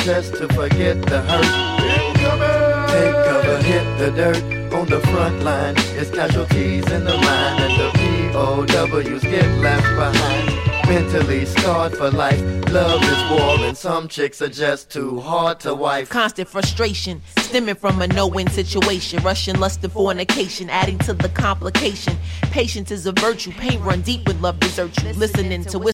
just to forget the hurt. Take cover, hit the dirt. On the front line, it's casualties in the line, and the POWs get left behind. Mentally scarred for life. Love is war, and some chicks are just too hard to wife. Constant frustration, stemming from a no-win situation. Russian lust and fornication, adding to the complication. Patience is a virtue, pain run deep when love deserts you. Listening to